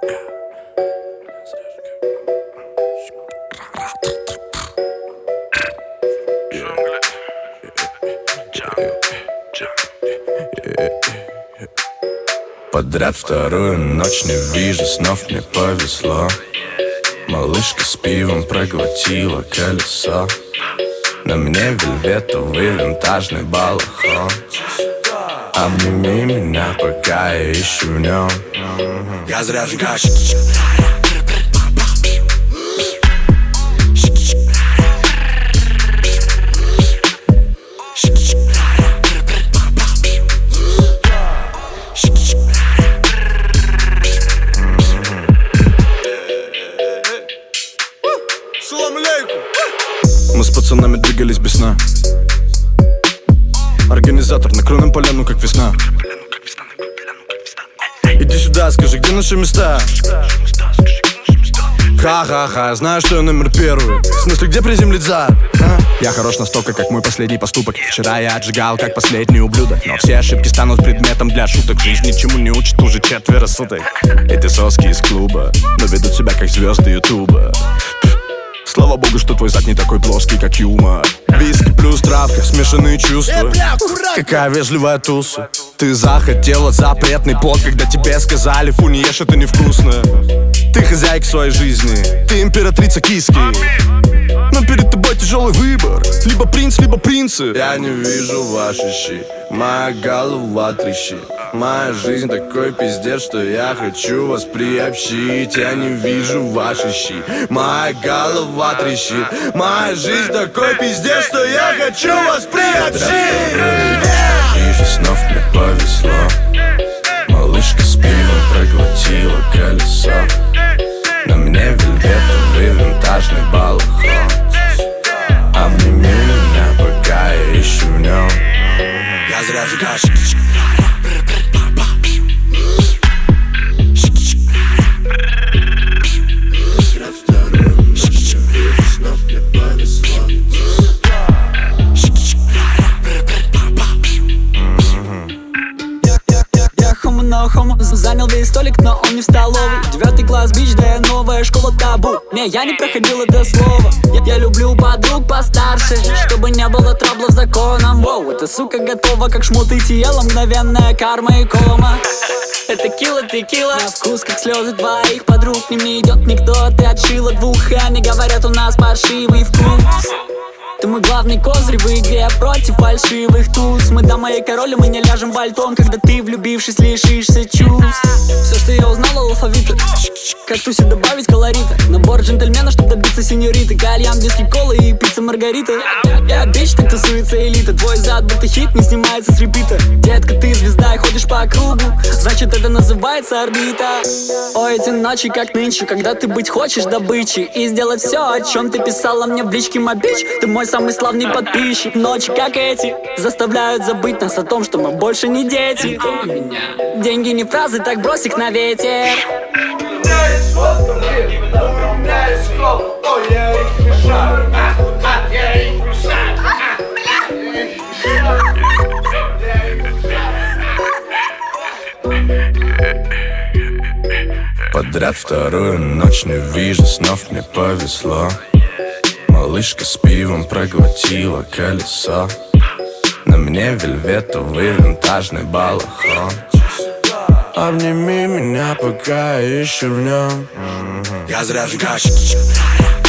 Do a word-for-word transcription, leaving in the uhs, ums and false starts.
Подряд вторую ночь не вижу снов, мне повезло. Малышка с пивом проглотила колесо. На мне вельветовый винтажный балахон. Обними меня, пока я ищу в нем. Я зря жгаш. Мы с пацанами двигались без сна. Организатор накрой нам поляну, как весна. Иди сюда, скажи, где наши места? Ха-ха-ха, знаю, что я номер первый. В смысле, где приземлить зад? А? Я хорош настолько, как мой последний поступок. Вчера я отжигал, как последний ублюдок. Но все ошибки станут предметом для шуток. Жизнь ничему не учит уже четверо суток. Эти соски из клуба, но ведут себя, как звезды ютуба. Слава богу, что твой зад не такой плоский, как юмор. Виски плюс травка, смешанные чувства. Какая вежливая туса. Ты захотела запретный плод, когда тебе сказали: фу, не ешь, это невкусно. Ты хозяйка своей жизни, ты императрица киски. Но перед тобой тяжелый выбор: либо принц, либо принцы. Я не вижу ваши щи, моя голова трещит. Моя жизнь такой пиздец, что я хочу вас приобщить. Я не вижу ваши щи, моя голова трещит. Моя жизнь такой пиздец, что я хочу вас приобщить. Вижу снов, мне повезло. Малышка с пивом проглотила колесо. На мне вельветовый винтажный балахон. Обними меня, пока я ищу в нем. Я зря жгаш. Занял весь столик, но он не в столовой. Девятый класс, бич, да я новая школа табу. Не, я не проходил это слово. Я, я люблю подруг постарше, чтобы не было траблов законом. Воу, эта сука готова, как шмут и съела. Мгновенная карма и кома. Это кило, текила, на вкус, как слезы твоих подруг. К ним не идет никто, ты отшила двух. И они говорят, у нас паршивый вкус. Ты мой главный козырь в игре против фальшивых туз. Мы до моей короли, мы не ляжем вальтом, когда ты, влюбившись, лишишься чувств. Все, что я узнал, алфавита. Как тусе добавить колорита. Набор джентльмена, чтобы добиться сеньориты. Кальян, виски, колы и пицца маргарита. Я бич, так тусуется элита. Твой зад, будто хит, не снимается с репита. Детка, ты звезда и ходишь по кругу, значит, это называется орбита. О, эти ночи, как нынче, когда ты быть хочешь добычей и сделать все, о чем ты писала мне в личке, мобич. Ты мой самый славный подписчик. Ночи, как эти, заставляют забыть нас о том, что мы больше не дети. Деньги не фразы, так брось их на ветер. Подряд вторую ночь не вижу снов, мне повезло. Малышка с пивом проглотила колесо. На мне вельветовый винтажный балахон. Обними меня, пока я ищу в нем. Я зря жгаш.